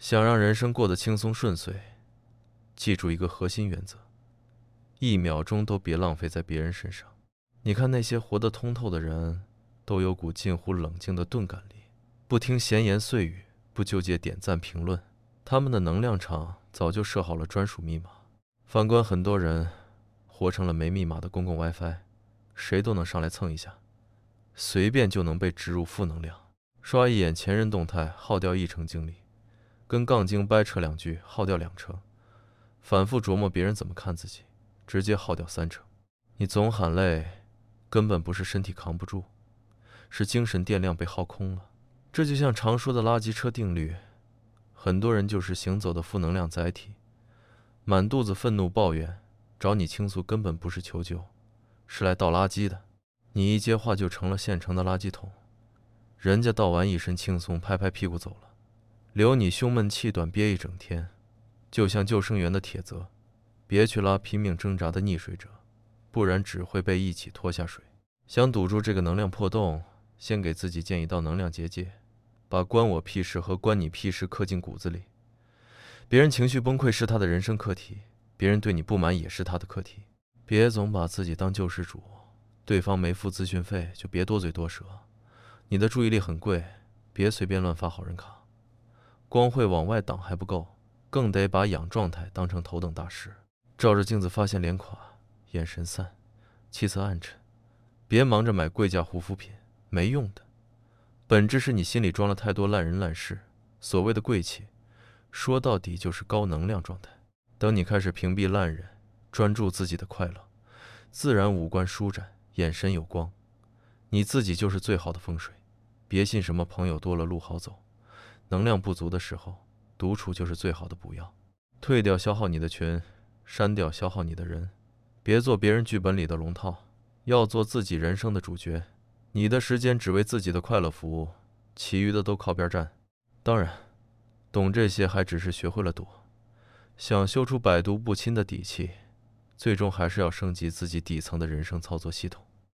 想让人生过得轻松顺遂，记住一个核心原则：1秒钟都别浪费在别人身上。你看那些活得通透的人，都有股近乎冷静的钝感力，不听闲言碎语，不纠结点赞评论，他们的能量场早就设好了专属密码。反观很多人，活成了没密码的公共 WiFi， 谁都能上来蹭一下，随便就能被植入负能量。刷一眼前任动态，耗掉1成精力；跟杠精掰扯2句，耗掉2成；反复琢磨别人怎么看自己，直接耗掉3成。你总喊累，根本不是身体扛不住，是精神电量被耗空了。这就像常说的垃圾车定律，很多人就是行走的负能量载体，满肚子愤怒抱怨，找你倾诉根本不是求救，是来倒垃圾的。你一接话就成了现成的垃圾桶，人家倒完一身轻松，拍拍屁股走了，留你胸闷气短憋一整天。就像救生员的铁则，别去拉拼命挣扎的溺水者，不然只会被一起拖下水。想堵住这个能量破洞，先给自己建一道能量结界，把关我屁事和关你屁事刻进骨子里。别人情绪崩溃是他的人生课题，别人对你不满也是他的课题。别总把自己当救世主，对方没付咨询费就别多嘴多舌。你的注意力很贵，别随便乱发好人卡。光会往外挡还不够，更得把养状态当成头等大事。照着镜子发现脸垮，眼神散，气色暗沉，别忙着买贵价护肤品，没用的。本质是你心里装了太多烂人烂事。所谓的贵气，说到底就是高能量状态。等你开始屏蔽烂人，专注自己的快乐，自然五官舒展，眼神有光。你自己就是最好的风水。别信什么朋友多了路好走，能量不足的时候，独处就是最好的补药。退掉消耗你的群，删掉消耗你的人。别做别人剧本里的龙套，要做自己人生的主角。你的时间只为自己的快乐服务，其余的都靠边站。当然，懂这些还只是学会了躲。想修出百毒不侵的底气，最终还是要升级自己底层的人生操作系统。